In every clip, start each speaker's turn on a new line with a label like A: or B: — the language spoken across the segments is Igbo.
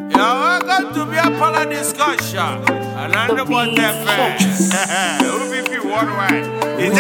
A: welcome to be a part of discussion. And I'm the one that UPP worldwide. It's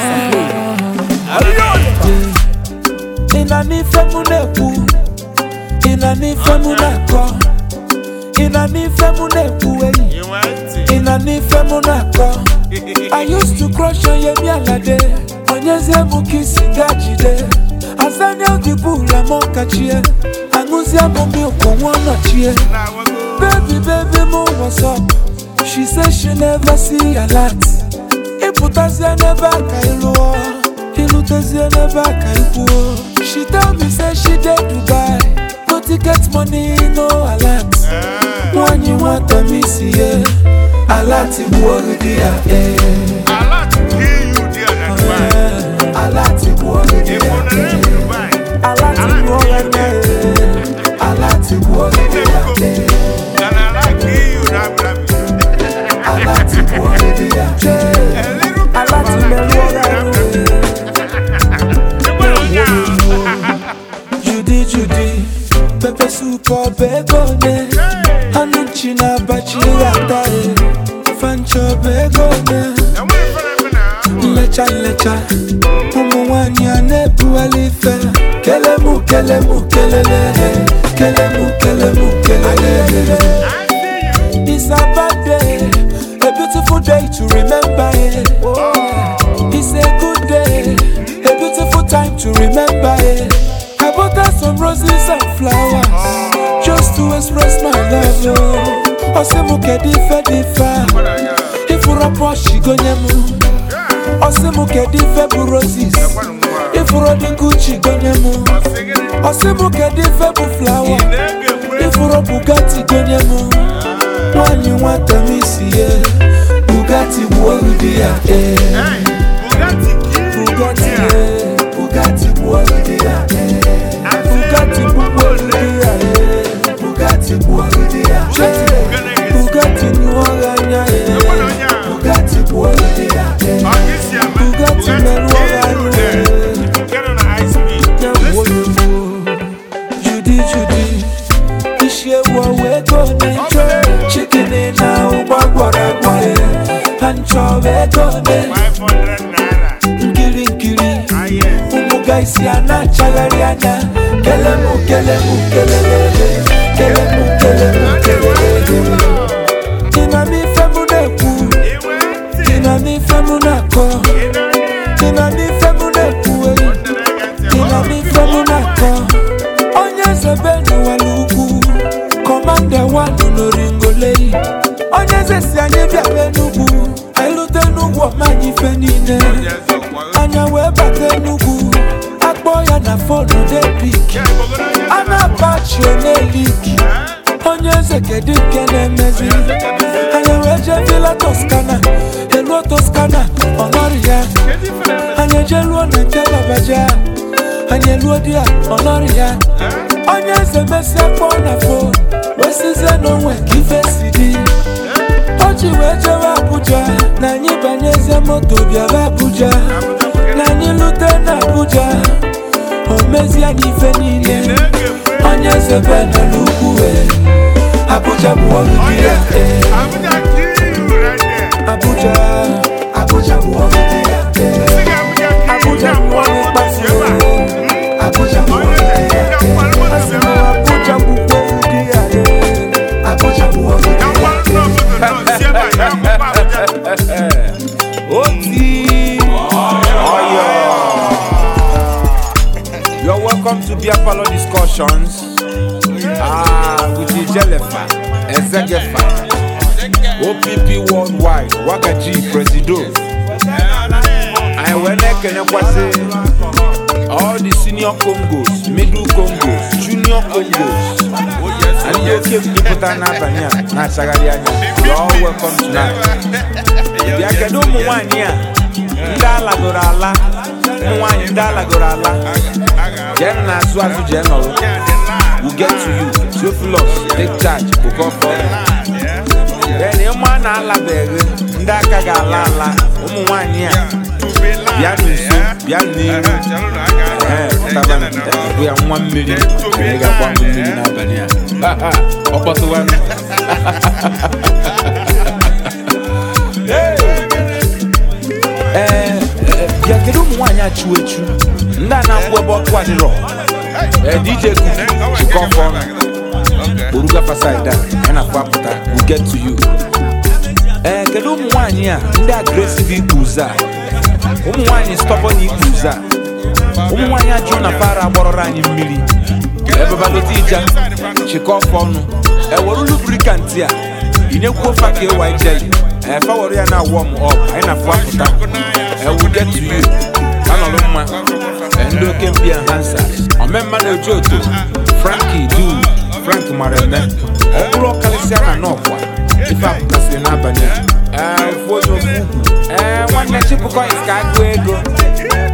B: I used to crush on your day. Onyeze mukisi ngajide. Azanya gibula mokachie. Anguzia mumbi ukumwana chie. Baby, mo what's up? She says she never see a lot. Iputazia never kailuo. Ilutazia never kailuo. She tell me say she did Dubai. No ticket money, no a lot. When you want to miss it, a lot to worry there.
A: a lot to kill you there.
B: A lot to worry there. A lot to worry there. A lot to worry there.
A: And I like you,
B: A lot to worry there. A lot to Judy, Pepe soup or begone. Anuchina bachirata, Fancho begone. Lecha, Umuanya nebu alife. Kelemu, kelele. It's a bad day, a beautiful day to remember it. It's a good day, a beautiful time to remember it. I bought her some roses and flowers, just to express my love. Osemuke difa, if you rapport she go nyemu. Osemuke difa bu roses, if you rodin Gucci go nyemu. Osemuke difa bu flower, if you rob Bugatti go nyemu. When you want to miss it, Bugatti world dia, Bugatti world dia, Bugatti world dia, Bugatti world dia, Bugatti New Orleans, Bugatti world dia, Bugatti Judy, Ishe wa we go nature, chicken in now, what Pancho we go Nkiri, Umugaisi ana chalariana, kelemu. Inani femunako, Onye zebenu walugu, Commander wanu no ringolei. Onye zesi anye bia benugu, Ailute nugu omanyi fenine. Anya webate nugu, Akboya na phone de pick. Ana bachi oneliki, Onye zekedi kene mezi. Anya weje villa Toscana, Hello Toscana, Honoria. Anya jeluo na Baja, Anya luodia, Honoria. Onye zemesi akpona phone, Wesize no we give CD. Ochi weje wa Abuja, na nyi banyeze moto bia wa Abuja. Na nyi lute na Abuja, Omezi anyi fenile. Onye zebe na lukuwe, Abuja buwarudia. Abuja buwarudia. Abuja buwarudia. Abuja buwarudia.
C: You're welcome to Biafalo discussions. With the Jelefa, Ezegefa, OPP worldwide, Wakaji Presido. I when I can say all the senior Congos, middle Congos, junior Congos, and you keep people that you're all welcome tonight. The Academy one here, Ndala Gorala, Ndala Gorala, General Swazu General, will get to you. Theophilus, take charge, we'll come for them. Then you man ala beg, Ndaka Galala, one here. We are 1 million. We got 1 million. Okotowan. Yakedu mwanya chuechu. Nda na kwebo kwa diro. DJ Kufu Chikofon. Uruga fasaida. Ena kwa puta. We get to you. Kedu mwanya nda aggressive ikuza. Mwanya stubborn ikuza. Mwanya jona para borora ni mmiri. Everybody teacher Chikofon. Woru lubricant ya. Inekwo fake YJ. Fa woru ya na warm up. Ena kwa puta. We get to you. Analoma. Endo Kempia Hansa. Omemma no Joto. Frankie do. Frank Mareme. Okuro Kalisiana Nokwa. If I'm passing up and for your one chip coins can't go.